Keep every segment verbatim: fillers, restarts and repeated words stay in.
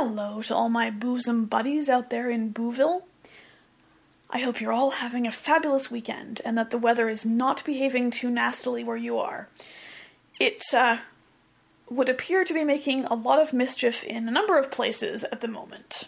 Hello to all my bosom buddies out there in Booville. I hope you're all having a fabulous weekend and that the weather is not behaving too nastily where you are. It uh, would appear to be making a lot of mischief in a number of places at the moment.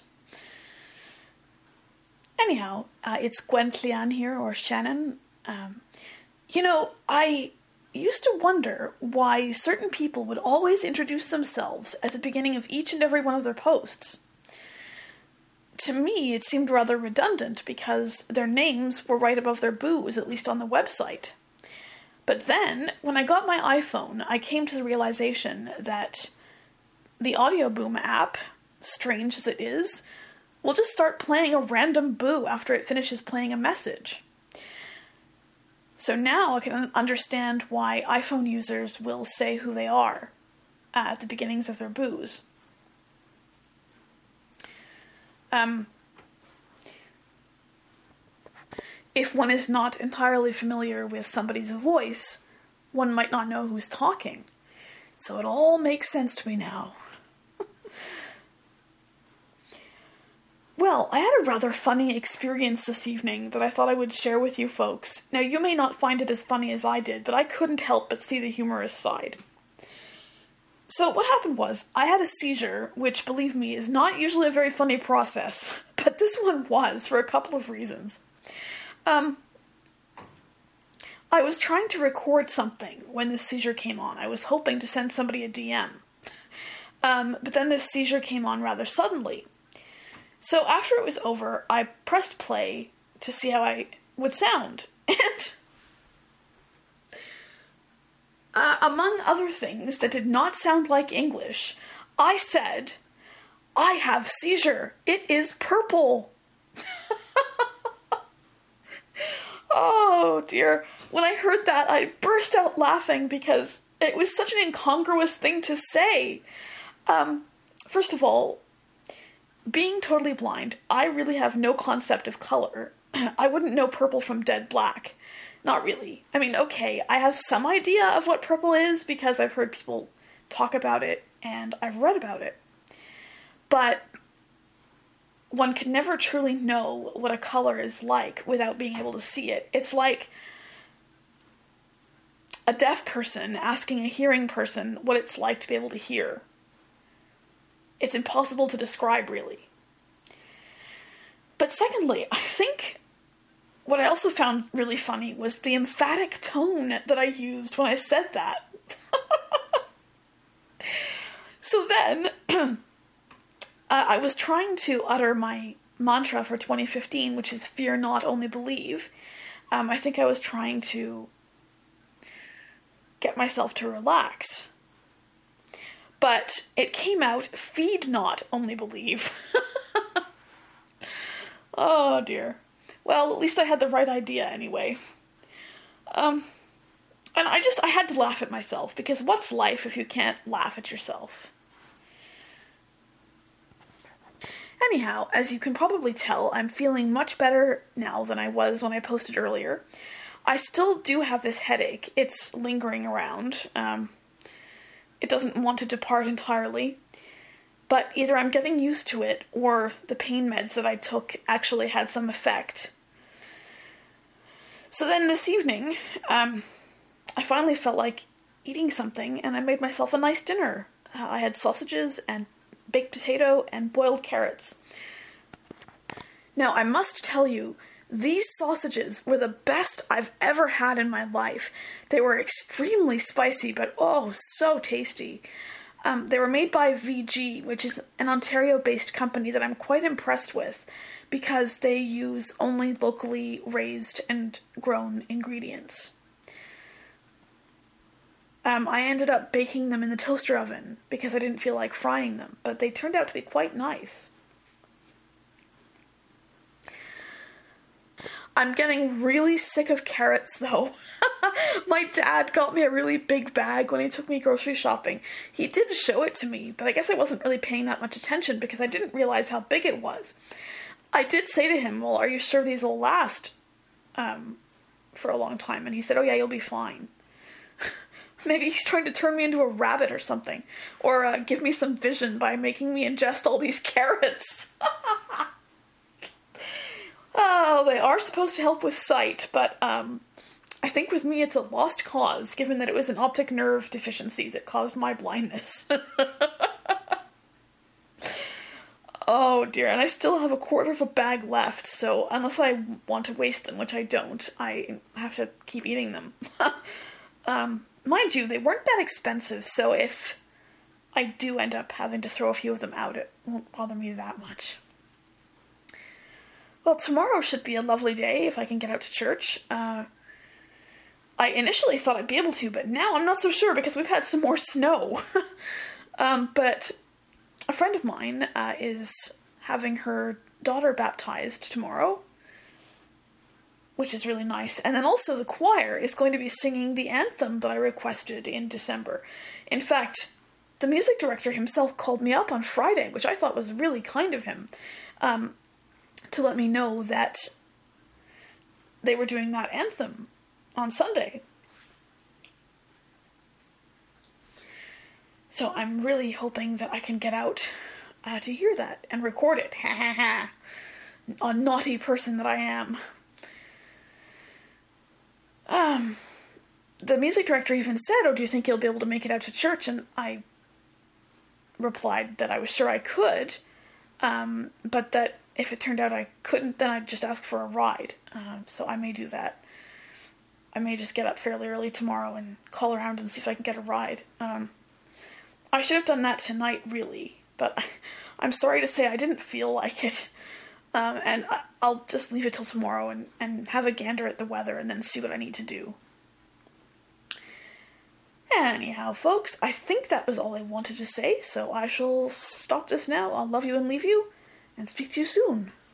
Anyhow, uh, it's Gwen Clean here, or Shannon. Um, you know, I used to wonder why certain people would always introduce themselves at the beginning of each and every one of their posts. To me, it seemed rather redundant because their names were right above their boos, at least on the website. But then, when I got my iPhone, I came to the realization that the Audioboom app, strange as it is, will just start playing a random boo after it finishes playing a message. So now I can understand why iPhone users will say who they are at the beginnings of their boos. Um, if one is not entirely familiar with somebody's voice, one might not know who's talking. So it all makes sense to me now. Well, I had a rather funny experience this evening that I thought I would share with you folks. Now, you may not find it as funny as I did, but I couldn't help but see the humorous side. So what happened was, I had a seizure, which, believe me, is not usually a very funny process, but this one was, for a couple of reasons. Um, I was trying to record something when this seizure came on. I was hoping to send somebody a D M. Um, but then this seizure came on rather suddenly. So after it was over, I pressed play to see how I would sound. And uh, among other things that did not sound like English, I said, "I have seizure. It is purple." Oh dear. When I heard that, I burst out laughing because it was such an incongruous thing to say. Um, first of all, being totally blind, I really have no concept of color. I wouldn't know purple from dead black. Not really. I mean, okay, I have some idea of what purple is because I've heard people talk about it and I've read about it. But one can never truly know what a color is like without being able to see it. It's like a deaf person asking a hearing person what it's like to be able to hear. It's impossible to describe, really. But secondly, I think what I also found really funny was the emphatic tone that I used when I said that. So then, uh, I was trying to utter my mantra for twenty fifteen, which is fear not, only believe. Um, I think I was trying to get myself to relax. But it came out, feed not, only believe. Oh dear. Well, at least I had the right idea anyway. Um, and I just, I had to laugh at myself, because what's life if you can't laugh at yourself? Anyhow, as you can probably tell, I'm feeling much better now than I was when I posted earlier. I still do have this headache. It's lingering around. Um... It doesn't want to depart entirely, but either I'm getting used to it, or the pain meds that I took actually had some effect. So then this evening, um, I finally felt like eating something, and I made myself a nice dinner. Uh, I had sausages, and baked potato, and boiled carrots. Now, I must tell you, these sausages were the best I've ever had in my life. They were extremely spicy, but oh, so tasty. Um, they were made by V G, which is an Ontario-based company that I'm quite impressed with, because they use only locally raised and grown ingredients. Um, I ended up baking them in the toaster oven, because I didn't feel like frying them, but they turned out to be quite nice. I'm getting really sick of carrots, though. My dad got me a really big bag when he took me grocery shopping. He did show it to me, but I guess I wasn't really paying that much attention because I didn't realize how big it was. I did say to him, well, are you sure these will last um, for a long time? And he said, oh yeah, you'll be fine. Maybe he's trying to turn me into a rabbit or something. Or uh, give me some vision by making me ingest all these carrots. Oh, they are supposed to help with sight, but um, I think with me it's a lost cause, given that it was an optic nerve deficiency that caused my blindness. Oh dear, and I still have a quarter of a bag left, so unless I want to waste them, which I don't, I have to keep eating them. um, mind you, they weren't that expensive, so if I do end up having to throw a few of them out, it won't bother me that much. Well, tomorrow should be a lovely day if I can get out to church. Uh, I initially thought I'd be able to, but now I'm not so sure because we've had some more snow. um, but a friend of mine uh, is having her daughter baptized tomorrow, which is really nice. And then also the choir is going to be singing the anthem that I requested in December. In fact, the music director himself called me up on Friday, which I thought was really kind of him, um, to let me know that they were doing that anthem on Sunday. So I'm really hoping that I can get out uh, to hear that and record it. Ha ha ha. A naughty person that I am. Um, the music director even said, "Oh, do you think you'll be able to make it out to church?" And I replied that I was sure I could, um, but that if it turned out I couldn't, then I'd just ask for a ride. Um, so I may do that. I may just get up fairly early tomorrow and call around and see if I can get a ride. Um, I should have done that tonight, really, but I, I'm sorry to say I didn't feel like it. Um, and I, I'll just leave it till tomorrow and, and have a gander at the weather and then see what I need to do. Anyhow, folks, I think that was all I wanted to say, so I shall stop this now. I'll love you and leave you, and speak to you soon.